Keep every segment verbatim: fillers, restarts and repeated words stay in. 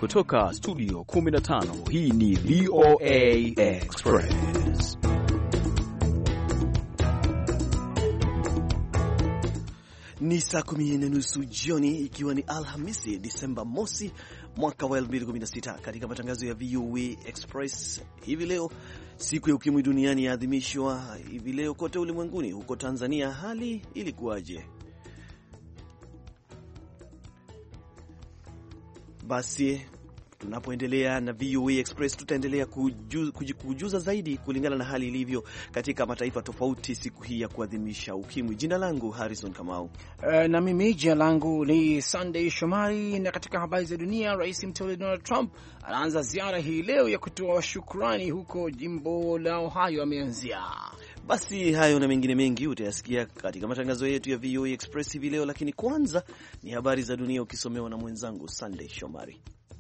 kutoka studio kumi na tano, hii ni V O A Express. Ni saa kumi na nusu jioni, ikiwa ni Alhamisi Disemba mosi mwaka wa elfu mbili kumi na sita. Katika matangazo ya V O A Express hivi leo, siku ya ukimwi duniani yaadhimishwa hivi leo kote ulimwenguni. Huko Tanzania hali ilikuwaje? Basi tunapoendelea na V O A Express tutaendelea kujuza zaidi kulingana na hali ilivyo katika mataifa tofauti siku hii ya kuadhimisha ukimwi. Jina langu Harrison Kamau. Uh, na mimi jina langu ni Sunday Shomari. Na katika habari za dunia, Rais mteule Donald Trump anaanza ziara hii leo ya kutoa shukrani huko jimbo la Ohio ameanzia. Basi hayo na mengine mengi utayasikia katika matangazo yetu ya V O A Express hivi leo, lakini kwanza ni habari za dunia ukisomewa na mwenzangu Sunday Shomari.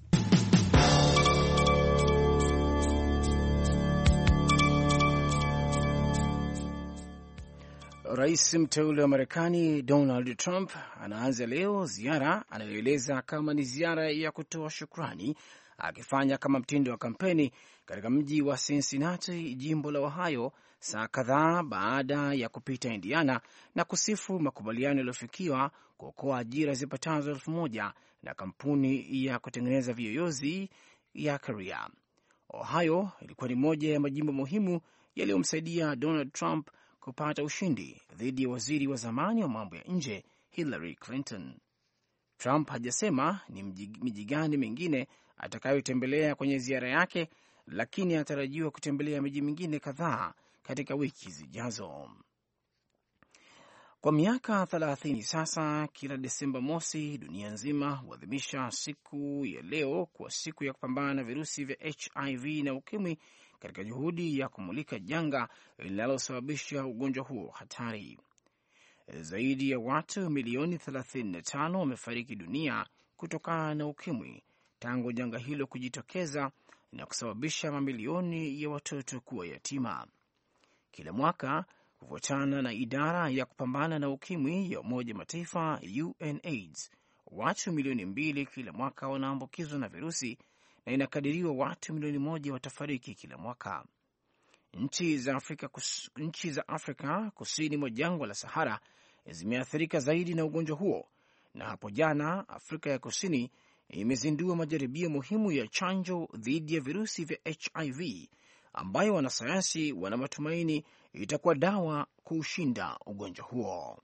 Rais mteule wa Marekani Donald Trump anaanza leo ziara anayoeleza kama ni ziara ya kutoa shukrani, akifanya kama mtindo wa kampeni katika mji wa Cincinnati, jimbo la Ohio, saa kadhaa baada ya kupita Indiana na kusifu makubaliano yaliyofikiwa kuokoa ajira zipatazo elfu moja na kampuni ya kutengeneza viyoyozi ya Korea. Ohio ilikuwa ni moja ya majimbo muhimu yaliyomsaidia Donald Trump kupata ushindi dhidi ya waziri wa zamani wa mambo ya nje Hillary Clinton. Trump hajasema ni miji gani mingine atakayotembelea kwenye ziara yake, lakini anatarajiwa kutembelea miji mingine kadhaa katika wiki zijazo. Kwa miaka thelathini sasa, kila Desemba mosi dunia nzima huadhimisha siku ya leo kwa siku ya kupambana na virusi vya H I V na ukimwi, katika juhudi ya kumulika janga linalosababisha ugonjwa huo hatari. Zaidi ya watu milioni thelathini na tano wamefariki dunia kutokana na ukimwi tangu janga hilo kujitokeza na kusababisha mamilioni ya watoto kuwa yatima. Kila mwaka, kufuatana na idara ya kupambana na ukimwi ya Umoja Mataifa U N AIDS, watu milioni mbili kila mwaka wanaambukizwa na virusi na inakadiriwa watu milioni moja watafariki kila mwaka. Nchi za Afrika, kus, nchi za Afrika kusini mwa jangwa la Sahara zimeathirika zaidi na ugonjwa huo, na hapo jana Afrika ya Kusini imezindua majaribio muhimu ya chanjo dhidi ya virusi vya H I V ambayo wanasayansi wana matumaini itakuwa dawa kuushinda ugonjwa huo.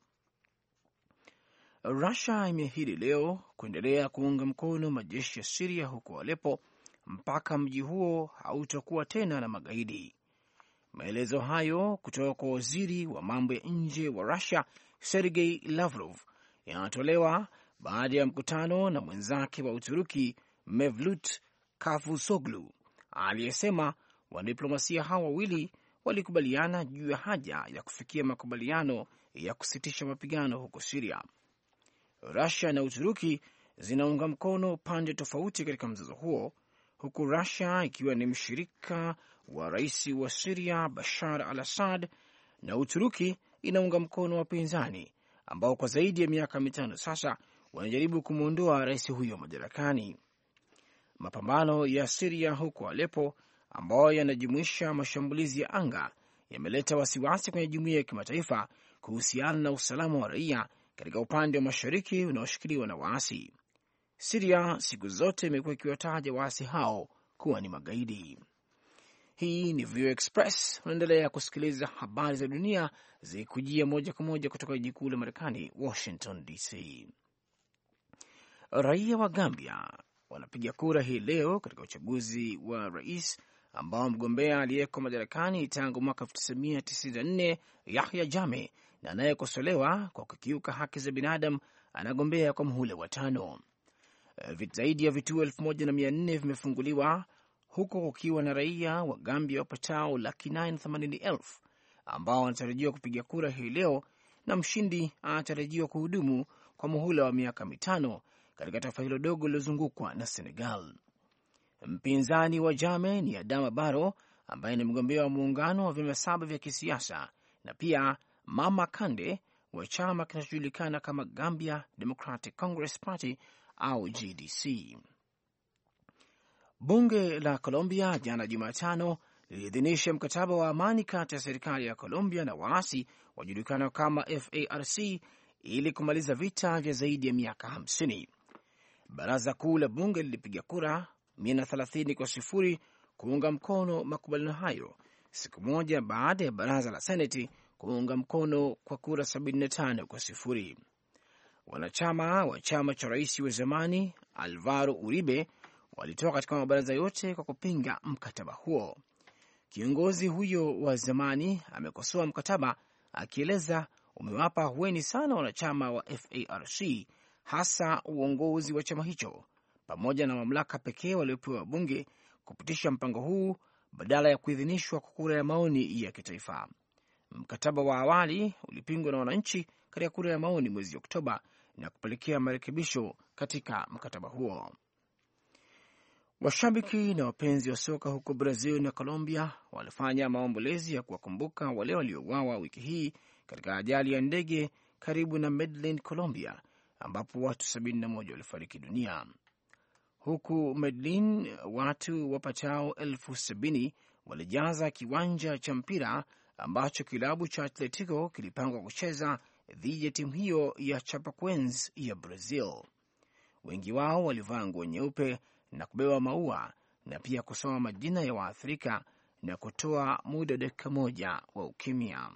Russia imeahidi leo kuendelea kuunga mkono majeshi ya Syria huko Aleppo mpaka mji huo hautakuwa tena na magaidi. Maelezo hayo kutoka kwa waziri wa mambo ya nje wa Russia Sergei Lavrov yanatolewa baada ya mkutano na mwenzake wa Uturuki Mevlut Cavusoglu, aliyesema wanadiplomasia hao wawili walikubaliana juu ya haja ya kufikia makubaliano ya kusitisha mapigano huko Syria. Russia na Uturuki zinaunga mkono pande tofauti katika mzozo huo, huku Russia ikiwa ni mshirika wa rais wa Syria Bashar al-Assad na Uturuki inaunga mkono wapinzani ambao kwa zaidi ya miaka mitano sasa wanajaribu kumwondoa rais huyo madarakani. Mapambano ya Syria huko Aleppo ambayo yanajumuisha mashambulizi ya anga yameleta wasiwasi kwenye jumuiya ya kimataifa kuhusiana na usalama wa raia katika upande wa mashariki unaoshikiliwa na waasi. Syria siku zote imekuwa ikiwataja waasi hao kuwa ni magaidi. Hii ni V O A Express, unaendelea kusikiliza habari za dunia zikujia moja kwa moja kutoka jiji kuu la Marekani, Washington D C. Raia wa Gambia wanapiga kura hii leo katika uchaguzi wa rais ambao mgombea aliyeko madarakani tangu mwaka elfu tisa mia tisini na nne Yahya Jammeh na anayekosolewa kwa kukiuka haki za binadamu anagombea kwa muhula wa tano. Zaidi ya vituo elfu moja na mia nne vimefunguliwa huko kukiwa na raia wa Gambia wapatao laki nane na themanini elfu ambao wanatarajiwa kupiga kura hii leo, na mshindi anatarajiwa kuhudumu kwa muhula wa miaka mitano katika taifa hilo dogo lilozungukwa na Senegal. Mpinzani wa Jammeh ni Adama Barrow ambaye ni mgombea wa muungano wa vyama saba vya kisiasa, na pia Mama Kande wa chama kinachojulikana kama Gambia Democratic Congress Party au G D C. Bunge la Colombia jana Jumatano liliidhinisha mkataba wa amani kati ya serikali ya Colombia na waasi wajulikana kama F A R C ili kumaliza vita vya zaidi ya miaka hamsini. Baraza kuu la bunge lilipiga kura mia na thelathini kwa sifuri kuunga mkono makubaliano hayo, siku moja baada ya baraza la Seneti kuunga mkono kwa kura sabini na tano kwa sifuri. Wanachama wa chama cha rais wa zamani Alvaro Uribe walitoka katika mabaraza yote kwa kupinga mkataba huo. Kiongozi huyo wa zamani amekosoa mkataba akieleza umewapa hueni sana wanachama wa F A R C, hasa uongozi wa chama hicho pamoja na mamlaka pekee waliopewa bunge kupitisha mpango huu badala ya kuidhinishwa kwa kura ya maoni ya kitaifa. Mkataba wa awali ulipingwa na wananchi katika kura ya maoni mwezi Oktoba na kupelekea marekebisho katika mkataba huo. Washabiki na wapenzi wa soka huko Brazil na Colombia walifanya maombolezi ya kuwakumbuka wale waliouawa wiki hii katika ajali ya ndege karibu na Medellin, Colombia, ambapo watu sabini na moja walifariki dunia. Huku Medellin watu wapatao elfu sabini walijaza kiwanja cha mpira ambacho kilabu cha Atletico kilipangwa kucheza dhidi ya timu hiyo ya Chapecoense ya Brazil. Wengi wao walivaa nguo nyeupe na kubeba maua na pia kusoma majina ya waathirika na kutoa muda dakika moja wa ukimya.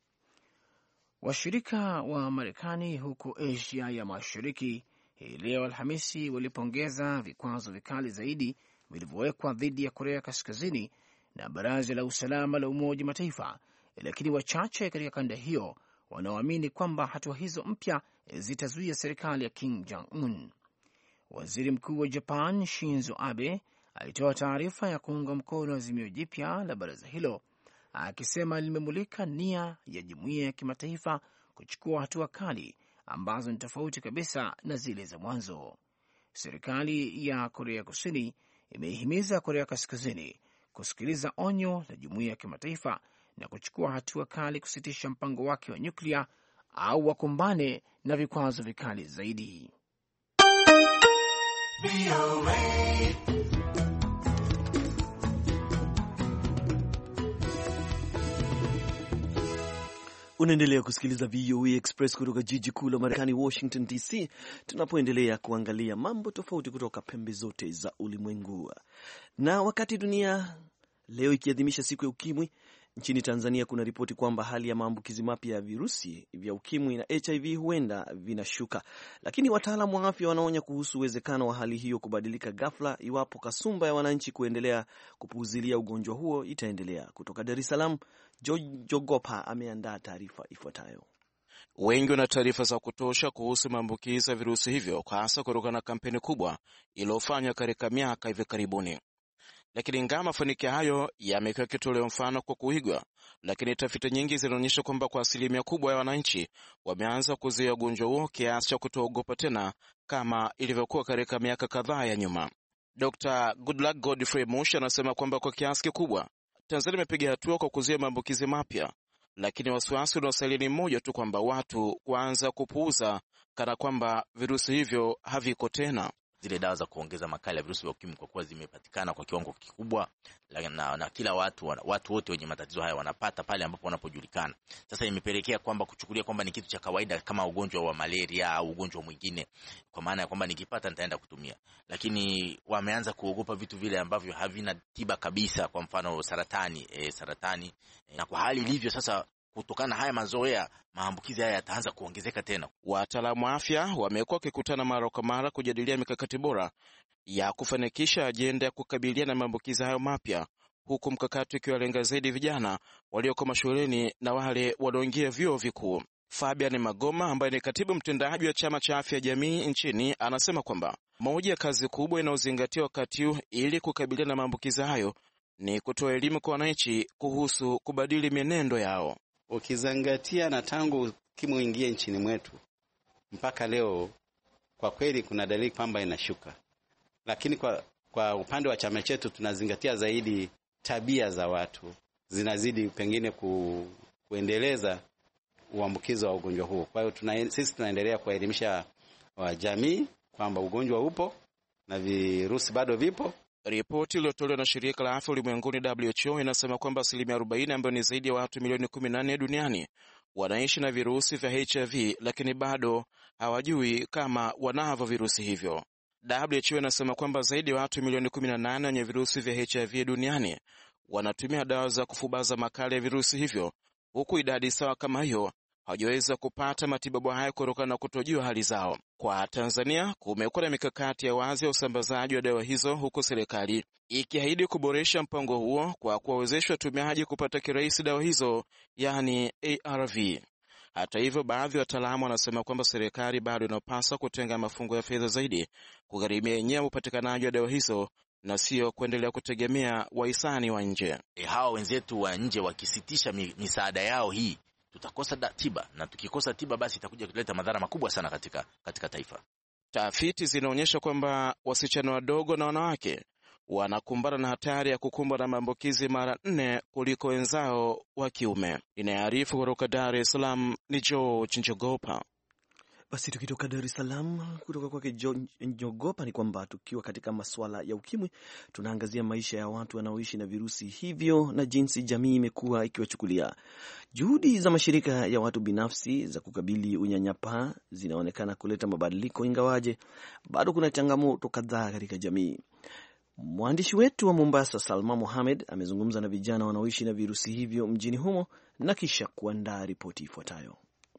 Washirika wa Marekani huko Asia ya Mashariki hii leo Alhamisi walipongeza vikwazo vikali zaidi vilivyowekwa dhidi ya Korea Kaskazini na Baraza la Usalama la Umoja Mataifa, lakini wachache katika kanda hiyo wanaoamini kwamba hatua hizo mpya zitazuia serikali ya Kim Jong-un. Waziri Mkuu wa Japan Shinzo Abe alitoa taarifa ya kuunga mkono azimio jipya la baraza hilo, akisema limemulika nia ya jumuiya ya kimataifa kuchukua hatua kali ambazo ni tofauti kabisa na zile za mwanzo. Serikali ya Korea Kusini imeihimiza Korea Kaskazini kusikiliza onyo la jumuiya ya kimataifa na kuchukua hatua kali kusitisha mpango wake wa nyuklia au wakumbane na vikwazo vikali zaidi. Unaendelea kusikiliza V O A Express kutoka jiji kuu la Marekani, Washington D C, tunapoendelea kuangalia mambo tofauti kutoka pembe zote za ulimwengu. Na wakati dunia leo ikiadhimisha siku ya ukimwi, nchini Tanzania kuna ripoti kwamba hali ya maambukizi mapya ya virusi vya ukimwi na H I V huenda vinashuka, lakini wataalamu wa afya wanaonya kuhusu uwezekano wa hali hiyo kubadilika ghafla iwapo kasumba ya wananchi kuendelea kupuuzilia ugonjwa huo itaendelea. Kutoka Dar es Salaam, Jogopa ameandaa taarifa ifuatayo. Wengi wana taarifa za kutosha kuhusu maambukizi ya virusi hivyo, hasa kutokana na kampeni kubwa iliyofanywa katika miaka hivi karibuni. Lakini ingawa mafanikio hayo yamekuwa kitoleo mfano kwa kuigwa, lakini tafiti nyingi zinaonyesha kwamba kwa asilimia kubwa ya wananchi wameanza kuzuia ugonjwa huo kiasi cha kutoogopa tena kama ilivyokuwa katika miaka kadhaa ya nyuma. Doctor Goodluck Godfrey Mush anasema kwamba kwa kiasi kikubwa Tanzania imepiga hatua kwa kuzuia maambukizi mapya, lakini wasiwasi unaosalia ni mmoja tu, kwamba watu kuanza kupuuza kana kwamba virusi hivyo haviko tena. Zile dawa za kuongeza makali ya virusi vya ukimwi kwa kuwa zimepatikana kwa kiwango kikubwa, na, na kila watu watu wote wenye matatizo haya wanapata pale ambapo wanapojulikana. Sasa imepelekea kwamba kuchukulia kwamba ni kitu cha kawaida kama ugonjwa wa malaria au ugonjwa mwingine, kwa maana ya kwamba nikipata nitaenda kutumia. Lakini wameanza kuogopa vitu vile ambavyo havina tiba kabisa, kwa mfano saratani, e, saratani. E, na kwa hali ilivyo sasa, kutokana haya mazoea, maambukizi haya yataanza kuongezeka tena. Wataalamu wa afya wamekuwa wakikutana mara kwa mara kujadilia mikakati bora ya kufanikisha ajenda ya kukabiliana na maambukizi hayo mapya, huku mkakati ukiwa lenga zaidi vijana walioko mashuleni na wale walioingia vyuo vikuu. Fabian Magoma ambaye ni katibu mtendaji wa chama cha afya jamii nchini anasema kwamba moja ya kazi kubwa inayozingatiwa wakati huu ili kukabiliana na maambukizi hayo ni kutoa elimu kwa wananchi kuhusu kubadili mienendo yao. Ukizangatia na tangu ukimwi ingie nchini mwetu mpaka leo, kwa kweli kuna dalili kwamba inashuka. Lakini kwa kwa upande wa chama chetu tunazingatia zaidi tabia za watu, zinazidi pengine ku, kuendeleza uambukizo wa ugonjwa huo. Kwa hiyo tuna, sisi tunaendelea kuelimisha wa jamii kwamba ugonjwa upo na virusi bado vipo, Ripoti iliyotolewa na shirika la afya ulimwenguni W H O inasema kwamba asilimia arobaini, ambayo ni zaidi ya watu milioni kumi na nne duniani, wanaishi na virusi vya H I V, lakini bado hawajui kama wanavyo virusi hivyo. W H O inasema kwamba zaidi ya watu milioni kumi na nane wenye virusi vya H I V duniani wanatumia dawa za kufubaza makali ya virusi hivyo, huku idadi sawa kama hiyo hawajaweza kupata matibabu haya kutokana na kutojua hali zao. Kwa Tanzania, kumekuwa na mikakati ya wazi ya usambazaji wa dawa hizo, huku serikali ikiahidi kuboresha mpango huo kwa kuwawezesha watumiaji kupata kirahisi dawa hizo, yani A R V. Hata hivyo, baadhi ya wataalamu wanasema kwamba serikali bado inapaswa kutenga mafungo ya fedha zaidi kugharimia yenyewe upatikanaji wa dawa hizo na sio kuendelea kutegemea wahisani wa nje. E, hawa wenzetu wa nje wakisitisha misaada yao hii, tutakosa tiba, na tukikosa tiba basi itakuja kuleta madhara makubwa sana katika katika taifa. Tafiti zinaonyesha kwamba wasichana wadogo na wanawake wanakumbana na hatari ya kukumbwa na maambukizi mara nne kuliko wenzao wa kiume. Inaarifu kutoka Dar es Salaam ni George Njogopa. Basi tukitoka Dar es Salaam kutoka kwake Njogopa ni kwamba tukiwa katika masuala ya ukimwi, tunaangazia maisha ya watu wanaoishi na virusi hivyo na jinsi jamii imekuwa ikiwachukulia. Juhudi za mashirika ya watu binafsi za kukabili unyanyapaa zinaonekana kuleta mabadiliko, ingawaje bado kuna changamoto kadhaa katika jamii. Mwandishi wetu wa Mombasa Salma Mohamed amezungumza na vijana wanaoishi na virusi hivyo mjini humo na kisha kuandaa ripoti ifuatayo.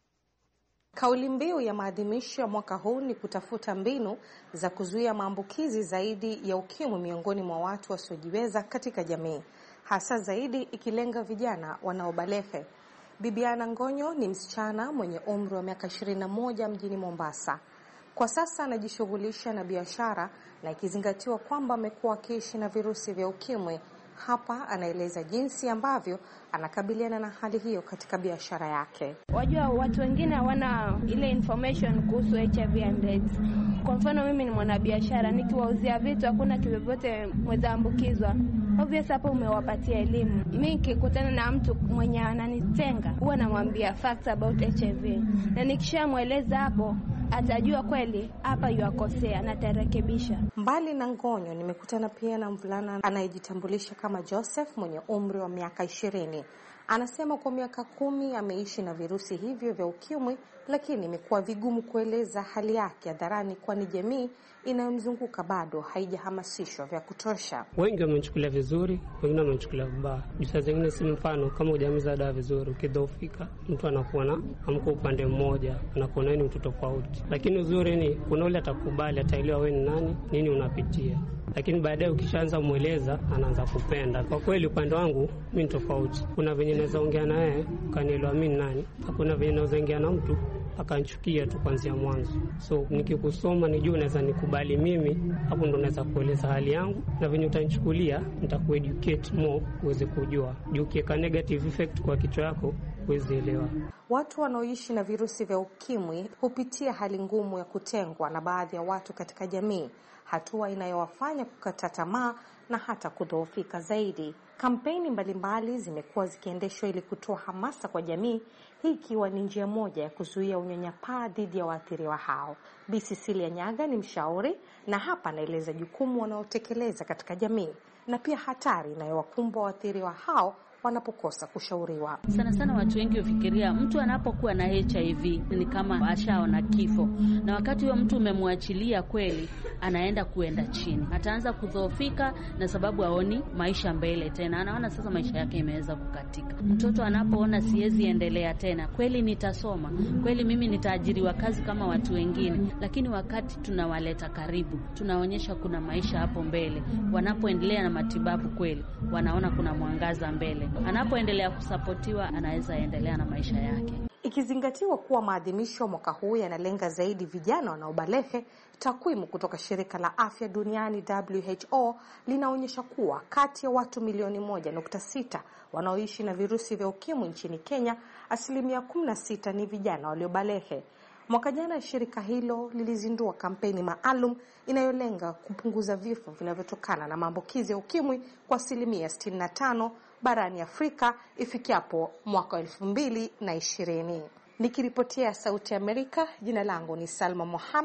Kauli mbiu ya maadhimisho ya mwaka huu ni kutafuta mbinu za kuzuia maambukizi zaidi ya ukimwi miongoni mwa watu wasiojiweza katika jamii, hasa zaidi ikilenga vijana wanaobalehe. Bibiana Ngonyo ni msichana mwenye umri wa miaka ishirini na moja mjini Mombasa. Kwa sasa anajishughulisha na biashara, na ikizingatiwa kwamba amekuwa akiishi na virusi vya ukimwi, hapa anaeleza jinsi ambavyo anakabiliana na hali hiyo katika biashara yake. Wajua watu wengine hawana ile information kuhusu H I V and AIDS. Kwa mfano mimi ni mwanabiashara, nikiwauzia vitu hakuna kivyovyote mwezaambukizwa. Obvious hapo umewapatia elimu. Mimi nikikutana na mtu mwenye ananitenga, huwa namwambia facts about H I V. Na nikishamueleza hapo atajua kweli hapa yuakosea na atarekebisha. Mbali na Ngonyo, nimekutana pia na mvulana anayejitambulisha kama Joseph mwenye umri wa miaka ishirini. Anasema kwa miaka kumi ameishi na virusi hivyo vya ukimwi, lakini imekuwa vigumu kueleza hali yake hadharani kwani jamii inayomzunguka bado haijahamasishwa vya kutosha. Wengi wamechukulia vizuri, wengine wamechukulia vibaya. Bisa zingine si mfano kama hujamiza dawa vizuri, ukidhoofika mtu anakuwa na amko upande mmoja, anakuwa ni mtu tofauti. Lakini uzuri ni kuna yule atakubali, ataelewa wewe ni nani, nini unapitia. Lakini baadaye ukishaanza mueleza anaanza kupenda. Kwa kweli upande wangu mimi tofauti. Kuna venye naweza ongea na yeye kanielewa mimi nani, hakuna venye naweza ongea na mtu akanchukia tu kuanzia mwanzo. So nikikusoma nijue naweza nikubali mimi, hapo ndo naweza kueleza hali yangu, na venye utanichukulia nitakueducate more uweze kujua. Juu kiweka negative effect kwa kichwa yako uweze elewa. Watu wanaoishi na virusi vya ukimwi hupitia hali ngumu ya kutengwa na baadhi ya watu katika jamii, hatua inayowafanya kukata tamaa na hata kudhoofika zaidi. Kampeni mbalimbali zimekuwa zikiendeshwa ili kutoa hamasa kwa jamii, hii ikiwa ni njia moja ya kuzuia unyanyapaa dhidi ya waathiriwa hao. Bi Cecilia Nyaga ni mshauri, na hapa anaeleza jukumu wanaotekeleza katika jamii na pia hatari inayowakumba waathiriwa hao wanapokosa kushauriwa. Sana sana watu wengi hufikiria mtu anapokuwa na H I V ni kama ashaona kifo, na wakati huyo mtu umemwachilia kweli anaenda kuenda chini, ataanza kudhoofika na sababu haoni maisha mbele tena, anaona sasa maisha yake imeweza kukatika. Mtoto anapoona siwezi endelea tena, kweli nitasoma, kweli mimi nitaajiriwa kazi kama watu wengine, lakini wakati tunawaleta karibu, tunaonyesha kuna maisha hapo mbele, wanapoendelea na matibabu kweli wanaona kuna mwangaza mbele. Anapoendelea kusapotiwa anaweza endelea na maisha yake. Ikizingatiwa kuwa maadhimisho mwaka huu yanalenga zaidi vijana wanaobalehe, takwimu kutoka shirika la afya duniani W H O linaonyesha kuwa kati ya watu milioni moja nukta sita wanaoishi na virusi vya ukimwi nchini Kenya, asilimia kumi na sita ni vijana waliobalehe. Mwaka jana shirika hilo lilizindua kampeni maalum inayolenga kupunguza vifo vinavyotokana na maambukizi ya ukimwi kwa asilimia sitini na tano barani Afrika ifikiapo mwaka elfu mbili na ishirini. Nikiripotia Sauti ya Amerika, jina langu ni Salma Mohamed,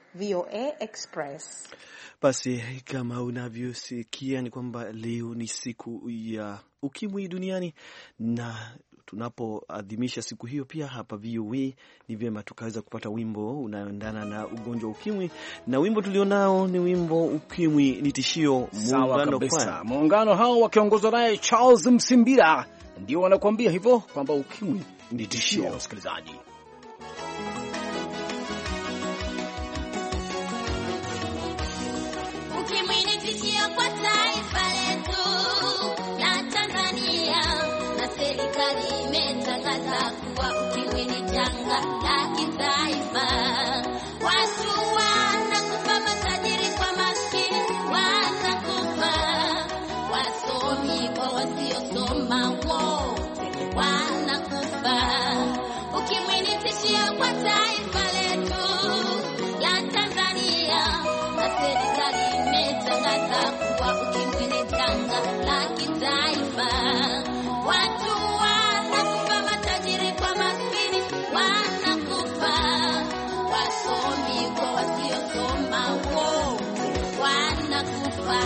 V O A Express. Basi kama unavyosikia ni kwamba leo ni siku ya ukimwi duniani, na tunapoadhimisha siku hiyo pia hapa V O A ni vyema tukaweza kupata wimbo unaoendana na ugonjwa wa ukimwi, na wimbo tulionao ni wimbo Ukimwi ni Tishio. Muungano kabisa, muungano hao wakiongozwa naye Charles Msimbira ndio wanakuambia hivyo kwamba ukimwi ni tishio. Msikilizaji, ukimwi ni tishio kwa taifa letu la Tanzania, na serikali imetangaza kuwa ukimwi ni janga la kitaifa. Watu wanakufa, matajiri kwa maskini wanakufa, wasomi kwa wasiosoma wote wanakufa. Ukimwi ni tishio kwa taifa letu la Tanzania, na serikali imetangaza kuwa ukimwi ni janga la kitaifa. Watu wanakufa, matajiri kwa maskini wanakufa, wasomi kwa wasiosoma wote wanakufa.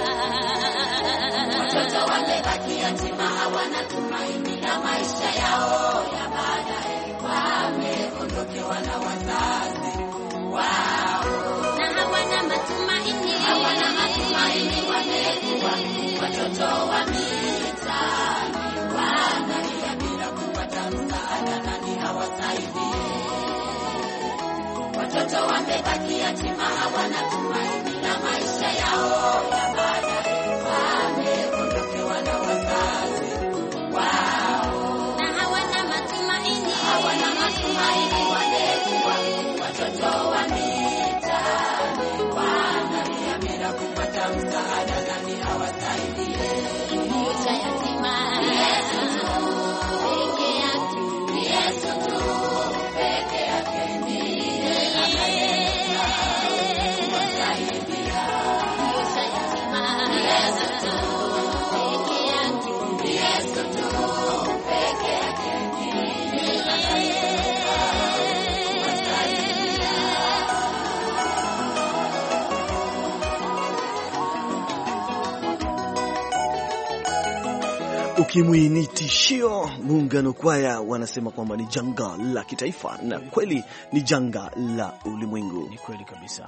Watoto wamebaki yatima, hawana tumaini la maisha yao ya baadaye, wameondokewa na wazazi wao na hawana matumaini, hawana matumaini, wamekuwa watoto wa mitaani, wanalia bila kupata msaada, nani hawasaidie. Watoto wamebaki yatima, hawana tumaini la maisha yao ya baadaye, wameondokewa na wazazi wao na hawana matumaini, hawana matumaini, wamekuwa watoto wa mitaani, wanalia bila kupata msaada, nani hawasaidie. Kilio cha yatima Yesu tu peke yake, Yesu tu peke yake ndiye anayeweza kuwasaidia. Kilio cha yatima Yesu tu peke yake, Yesu tu peke yake ndiye anayeweza kuwasaidia. Ukimwi ni tishio. Muungano kwaya wanasema kwamba ni janga la kitaifa, na kweli ni janga la ulimwengu. Ni kweli kabisa.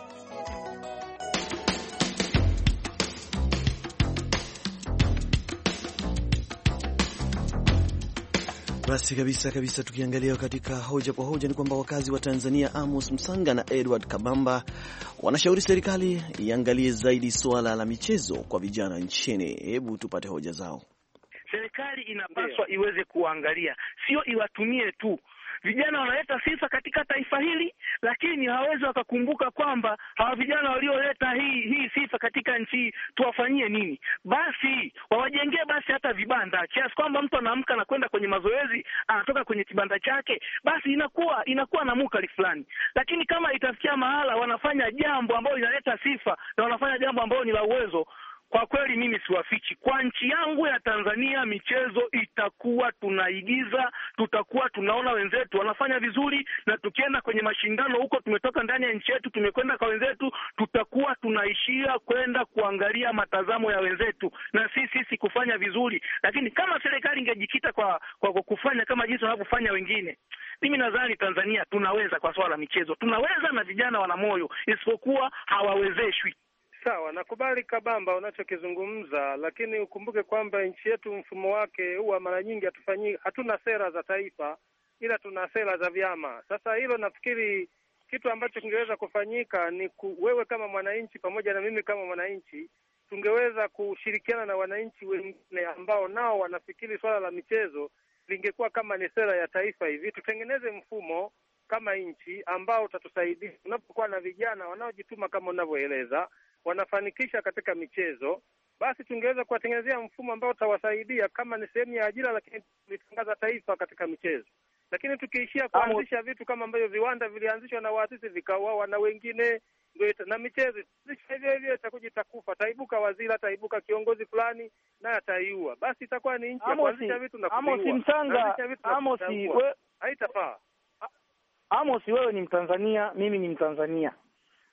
Basi kabisa kabisa, tukiangalia katika hoja kwa hoja ni kwamba wakazi wa Tanzania Amos Msanga na Edward Kabamba wanashauri serikali iangalie zaidi suala la michezo kwa vijana nchini. Hebu tupate hoja zao. Serikali inapaswa iweze kuangalia, sio iwatumie tu. Vijana wanaleta sifa katika taifa hili, lakini hawawezi wakakumbuka kwamba hawa vijana walioleta hii hii sifa katika nchi tuwafanyie nini. Basi wawajengee basi hata vibanda, kiasi kwamba mtu anaamka na kwenda kwenye mazoezi, anatoka kwenye kibanda chake, basi inakuwa inakuwa na mukali fulani. Lakini kama itafikia mahala wanafanya jambo ambalo linaleta sifa na wanafanya jambo ambalo ni la uwezo, kwa kweli mimi siwafichi, kwa nchi yangu ya Tanzania michezo itakuwa tunaigiza, tutakuwa tunaona wenzetu wanafanya vizuri, na tukienda kwenye mashindano huko, tumetoka ndani ya nchi yetu tumekwenda kwa wenzetu, tutakuwa tunaishia kwenda kuangalia matazamo ya wenzetu na sisi sisi kufanya vizuri. Lakini kama serikali ingejikita kwa, kwa kufanya kama jinsi wanavyofanya wengine, mimi nadhani Tanzania tunaweza kwa swala la michezo, tunaweza na vijana wana moyo, isipokuwa hawawezeshwi. Sawa, nakubali Kabamba unachokizungumza, lakini ukumbuke kwamba nchi yetu mfumo wake huwa mara nyingi hatufanyi, hatuna sera za taifa, ila tuna sera za vyama. Sasa hilo nafikiri kitu ambacho kingeweza kufanyika ni ku, wewe kama mwananchi pamoja na mimi kama mwananchi tungeweza kushirikiana na wananchi wengine ambao nao wanafikiri swala la michezo lingekuwa kama ni sera ya taifa hivi, tutengeneze mfumo kama nchi ambao utatusaidia tunapokuwa na vijana wanaojituma kama unavyoeleza, wanafanikisha katika michezo, basi tungeweza kuwatengenezea mfumo ambao utawasaidia kama ni sehemu ya ajira, lakini tulitangaza taifa katika michezo. Lakini tukiishia kuanzisha vitu kama ambavyo viwanda vilianzishwa na waasisi vikauawa na wengine, ndio na michezo hivyo hivyo itakujitakufa, taibuka waziri, taibuka kiongozi fulani na ataiua, basi itakuwa ni nchi ya kuanzisha vitu na kuviua. Amos Msanga, Amos we, haitafaa. Amos wewe ni Mtanzania, mimi ni Mtanzania.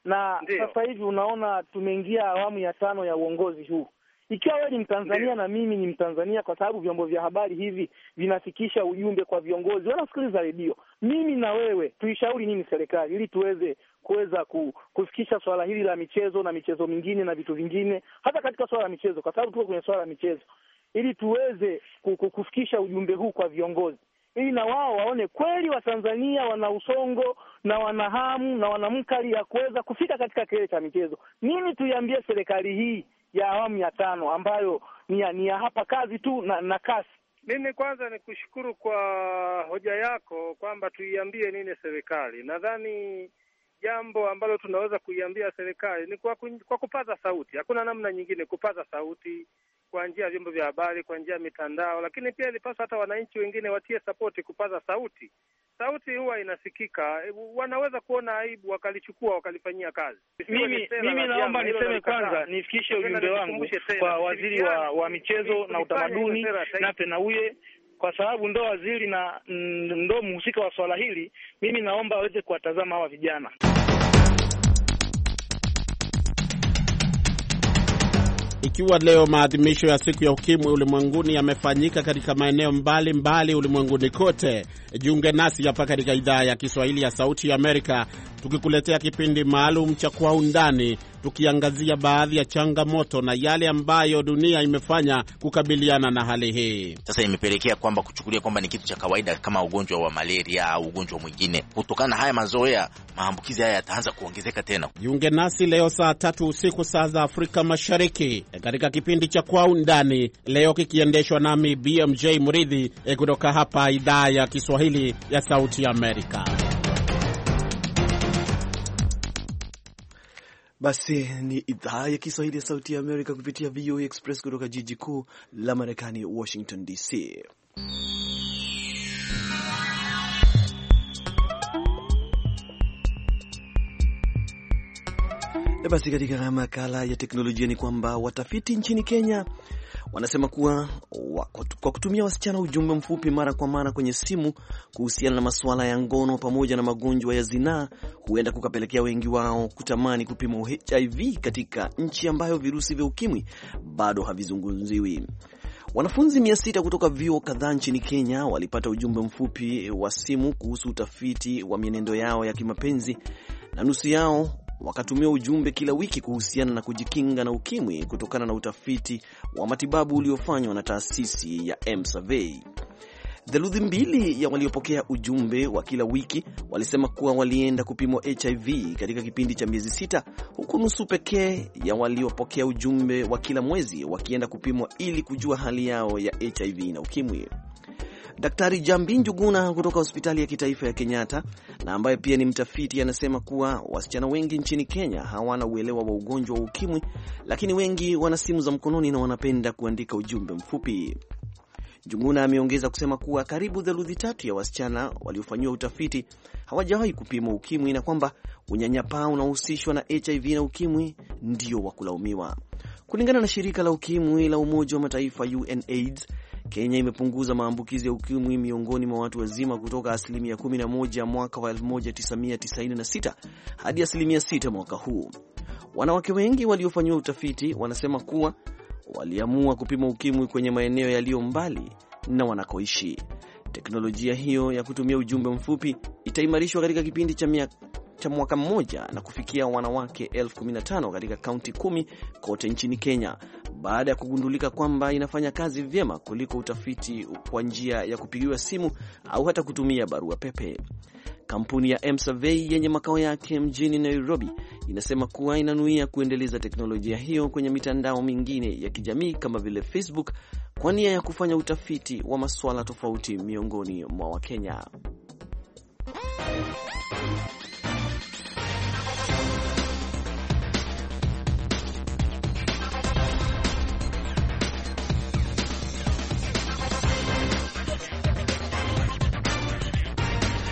na Ndiyo. Sasa hivi unaona tumeingia awamu ya tano ya uongozi huu. Ikiwa wewe ni Mtanzania Ndiyo. na mimi ni Mtanzania, kwa sababu vyombo vya habari hivi vinafikisha ujumbe kwa viongozi wanasikiliza redio, mimi na wewe tuishauri nini serikali ili tuweze kuweza kufikisha swala hili la michezo na michezo mingine na vitu vingine, hata katika swala la michezo, kwa sababu tuko kwenye swala la michezo, ili tuweze kufikisha ujumbe huu kwa viongozi, ili na wao waone kweli Watanzania wana usongo na wana hamu na wana mkali ya kuweza kufika katika kilele cha michezo. Nini tuiambie serikali hii ya awamu ya tano ambayo ni ya, ni ya hapa kazi tu na, na kasi? Mimi kwanza ni kushukuru kwa hoja yako kwamba tuiambie nini serikali. Nadhani jambo ambalo tunaweza kuiambia serikali ni kwa, kwa kupaza sauti. Hakuna namna nyingine, kupaza sauti kwa njia ya vyombo vya habari, kwa njia ya mitandao, lakini pia ilipaswa hata wananchi wengine watie sapoti kupaza sauti. Sauti huwa inasikika, wanaweza kuona aibu wakalichukua wakalifanyia kazi. Mimi mimi naomba niseme kwanza, nifikishe ujumbe wangu kwa waziri wa, wa michezo na utamaduni Nape Nnauye, kwa sababu ndo waziri na ndo mhusika wa swala hili. Mimi naomba aweze kuwatazama hawa vijana. Ikiwa leo maadhimisho ya siku ya ukimwi ulimwenguni yamefanyika katika maeneo mbalimbali ulimwenguni kote, jiunge nasi hapa katika idhaa ya Kiswahili ya Sauti ya Amerika tukikuletea kipindi maalum cha Kwa Undani, tukiangazia baadhi ya changamoto na yale ambayo dunia imefanya kukabiliana na hali hii. Sasa imepelekea kwamba kuchukulia kwamba ni kitu cha kawaida kama ugonjwa wa malaria au ugonjwa mwingine. Kutokana na haya mazoea, maambukizi haya yataanza kuongezeka tena. Jiunge nasi leo saa tatu usiku saa za Afrika Mashariki katika kipindi cha Kwa Undani, leo kikiendeshwa nami B M J Muridhi kutoka hapa idhaa ya Kiswahili ya Sauti ya Amerika. Basi ni idhaa ya Kiswahili ya Sauti ya Amerika kupitia V O A Express kutoka jiji kuu la Marekani, Washington D C. Basi katika makala ya teknolojia ni kwamba watafiti nchini Kenya wanasema kuwa kwa kutumia wasichana ujumbe mfupi mara kwa mara kwenye simu kuhusiana na masuala ya ngono pamoja na magonjwa ya zinaa huenda kukapelekea wengi wao kutamani kupima H I V katika nchi ambayo virusi vya ukimwi bado havizungumziwi. Wanafunzi mia sita kutoka vyuo kadhaa nchini Kenya walipata ujumbe mfupi wa simu kuhusu utafiti wa mienendo yao ya kimapenzi, na nusu yao wakatumia ujumbe kila wiki kuhusiana na kujikinga na ukimwi kutokana na utafiti wa matibabu uliofanywa na taasisi ya M-Survey. Theluthi mbili ya waliopokea ujumbe wa kila wiki walisema kuwa walienda kupimwa H I V katika kipindi cha miezi sita, huku nusu pekee ya waliopokea ujumbe wa kila mwezi wakienda kupimwa ili kujua hali yao ya H I V na ukimwi. Daktari Jambi Njuguna kutoka hospitali ya kitaifa ya Kenyatta na ambaye pia ni mtafiti anasema kuwa wasichana wengi nchini Kenya hawana uelewa wa ugonjwa wa ukimwi, lakini wengi wana simu za mkononi na wanapenda kuandika ujumbe mfupi. Njuguna ameongeza kusema kuwa karibu theluthi tatu ya wasichana waliofanyiwa utafiti hawajawahi kupimwa ukimwi na kwamba unyanyapaa unaohusishwa na H I V na ukimwi ndio wa kulaumiwa. Kulingana na shirika la ukimwi la Umoja wa Mataifa U N AIDS, Kenya imepunguza maambukizi ya ukimwi miongoni mwa watu wazima kutoka asilimia kumi na moja mwaka wa elfu moja tisa mia tisaini na sita hadi asilimia sita mwaka huu. Wanawake wengi waliofanyiwa utafiti wanasema kuwa waliamua kupima ukimwi kwenye maeneo yaliyo mbali na wanakoishi. Teknolojia hiyo ya kutumia ujumbe mfupi itaimarishwa katika kipindi cha mia cha mwaka mmoja na kufikia wanawake elfu kumi na tano katika kaunti kumi kote nchini Kenya, baada ya kugundulika kwamba inafanya kazi vyema kuliko utafiti kwa njia ya kupigiwa simu au hata kutumia barua pepe. Kampuni ya M-Survey yenye makao yake mjini Nairobi inasema kuwa inanuia kuendeleza teknolojia hiyo kwenye mitandao mingine ya kijamii kama vile Facebook kwa nia ya kufanya utafiti wa masuala tofauti miongoni mwa Wakenya. Na sasa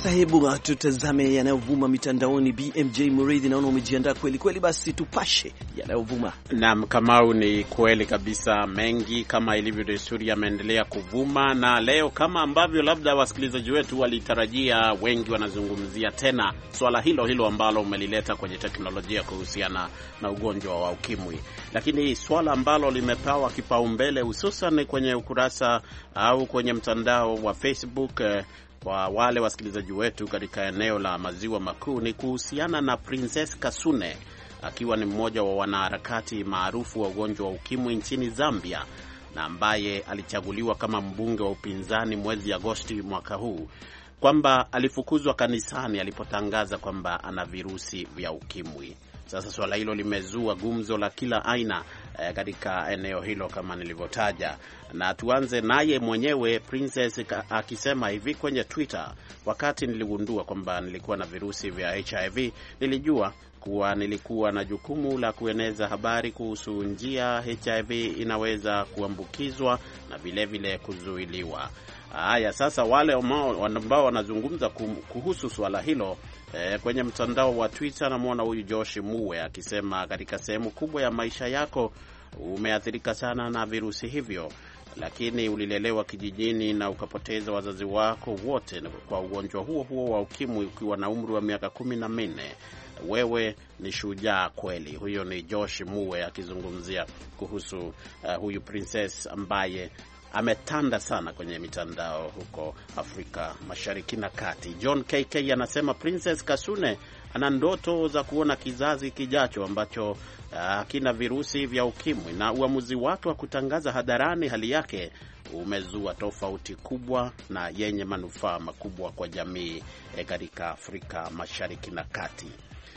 Sasa hebu tutazame yanayovuma mitandaoni. B M J Muridhi, naona umejiandaa kweli kweli, basi tupashe yanayovuma. Naam, Kamau, ni kweli kabisa, mengi kama ilivyo desturi yameendelea kuvuma, na leo kama ambavyo labda wasikilizaji wetu walitarajia, wengi wanazungumzia tena swala hilo hilo ambalo umelileta kwenye teknolojia kuhusiana na ugonjwa wa ukimwi. Lakini swala ambalo limepewa kipaumbele hususan kwenye ukurasa au kwenye mtandao wa Facebook kwa wale wasikilizaji wetu katika eneo la maziwa makuu ni kuhusiana na Princess Kasune, akiwa ni mmoja wa wanaharakati maarufu wa ugonjwa wa ukimwi nchini Zambia, na ambaye alichaguliwa kama mbunge wa upinzani mwezi Agosti mwaka huu, kwamba alifukuzwa kanisani alipotangaza kwamba ana virusi vya ukimwi. Sasa swala hilo limezua gumzo la kila aina eh, katika eneo hilo kama nilivyotaja. Na tuanze naye mwenyewe Princess akisema hivi kwenye Twitter: wakati niligundua kwamba nilikuwa na virusi vya H I V, nilijua kuwa nilikuwa na jukumu la kueneza habari kuhusu njia H I V inaweza kuambukizwa na vile vile kuzuiliwa. Haya, sasa wale ambao wanazungumza kuhusu swala hilo E, kwenye mtandao wa Twitter namuona huyu Josh Muwe akisema, katika sehemu kubwa ya maisha yako umeathirika sana na virusi hivyo, lakini ulilelewa kijijini na ukapoteza wazazi wako wote kwa ugonjwa huo huo wa ukimwi ukiwa na umri wa miaka kumi na minne. Wewe ni shujaa kweli. Huyo ni Josh Muwe akizungumzia kuhusu uh, huyu Princess ambaye ametanda sana kwenye mitandao huko Afrika Mashariki na Kati. John K K anasema Princess Kasune ana ndoto za kuona kizazi kijacho ambacho hakina uh, virusi vya ukimwi, na uamuzi wake wa kutangaza hadharani hali yake umezua tofauti kubwa na yenye manufaa makubwa kwa jamii eh, katika Afrika Mashariki na Kati.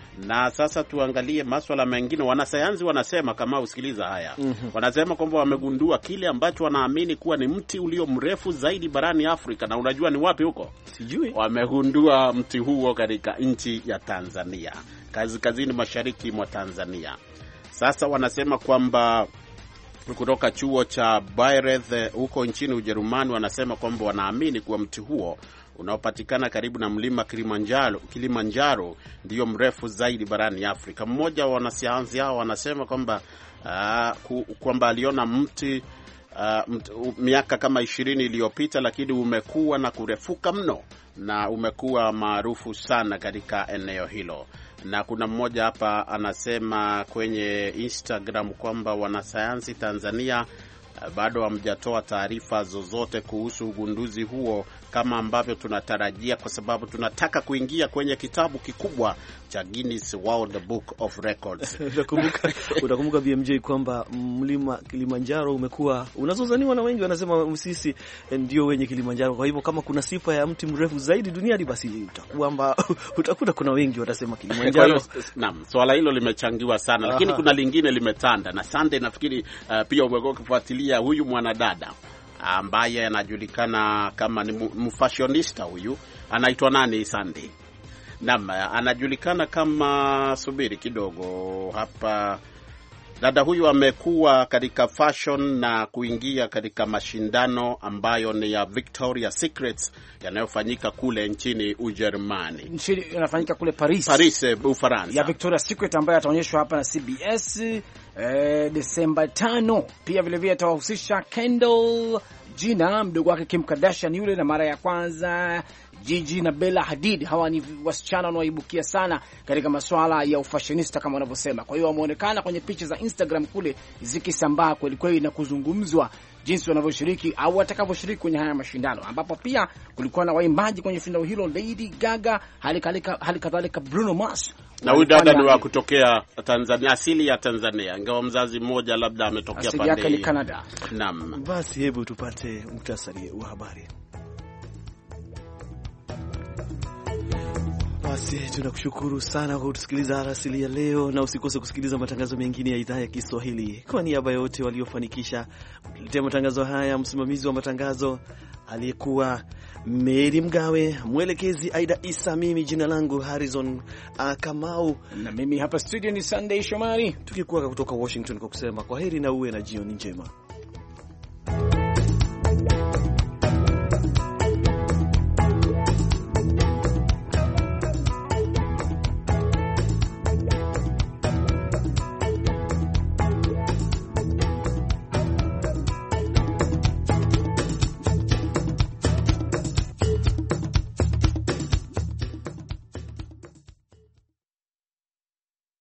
Na sasa tuangalie masuala mengine. Wanasayansi wanasema, kama usikiliza haya, mm-hmm. wanasema kwamba wamegundua kile ambacho wanaamini kuwa ni mti ulio mrefu zaidi barani Afrika. Na unajua ni wapi huko? Sijui. Wamegundua mti huo katika nchi ya Tanzania, kazi kazini mashariki mwa Tanzania. Sasa wanasema kwamba kutoka chuo cha Bayreuth huko nchini Ujerumani, wanasema kwamba wanaamini kuwa mti huo unaopatikana karibu na mlima Kilimanjaro, Kilimanjaro ndio mrefu zaidi barani Afrika. Mmoja wa wanasayansi hao wanasema kwamba uh, kwamba aliona mti uh, mt, miaka kama ishirini iliyopita, lakini umekuwa na kurefuka mno na umekuwa maarufu sana katika eneo hilo. Na kuna mmoja hapa anasema kwenye Instagram kwamba wanasayansi Tanzania bado hamjatoa taarifa zozote kuhusu ugunduzi huo kama ambavyo tunatarajia, kwa sababu tunataka kuingia kwenye kitabu kikubwa cha Guinness World Book of Records. Utakumbuka utakumbuka B M J kwamba mlima Kilimanjaro umekuwa unazozaniwa na wengi, wanasema sisi ndio wenye Kilimanjaro. Kwa hivyo kama kuna sifa ya mti mrefu zaidi duniani, basi utakuwa utakuta kuna wengi watasema Kilimanjaro. Naam, swala hilo limechangiwa sana. Aha. Lakini kuna lingine limetanda, na Sunday nafikiri uh, pia umekuwa kufuatilia huyu mwanadada ambaye anajulikana kama ni mfashionista. Huyu anaitwa nani, Sunday? Naam, anajulikana kama, subiri kidogo hapa, dada huyu amekuwa katika fashion na kuingia katika mashindano ambayo ni ya Victoria's Secrets yanayofanyika kule nchini Ujerumani. Nchini yanafanyika kule Paris. Paris, Ufaransa. Ya Victoria's Secret ambayo ataonyeshwa hapa na C B S eh, Desemba tano. Pia vile vile atawahusisha Kendall Jenner, mdogo wake Kim Kardashian yule, na mara ya kwanza Gigi na Bella Hadid. Hawa ni wasichana wanaoibukia sana katika masuala ya ufashionista kama wanavyosema. Kwa hiyo wameonekana kwenye picha za Instagram kule zikisambaa kweli kweli na kuzungumzwa jinsi wanavyoshiriki au watakavyoshiriki kwenye haya mashindano, ambapo pia kulikuwa na waimbaji kwenye shindano hilo, Lady Gaga, hali kadhalika Bruno Mars. Na huyu dada ni wa kutokea Tanzania, asili ya Tanzania, ingawa mzazi mmoja labda ametokea pande yake ni Canada. Naam. Basi hebu tupate muhtasari wa habari. Basi tunakushukuru sana kwa kutusikiliza alasiri ya leo, na usikose kusikiliza matangazo mengine ya idhaa ya Kiswahili. Kwa niaba ya wote waliofanikisha kuletea matangazo haya, msimamizi wa matangazo aliyekuwa Mary Mgawe, mwelekezi Aida Isa, mimi jina langu Harrison uh, Kamau, na mimi hapa studio ni Sunday Shomari, tukikuaga kutoka Washington kwa kusema kwaheri na uwe na jioni njema.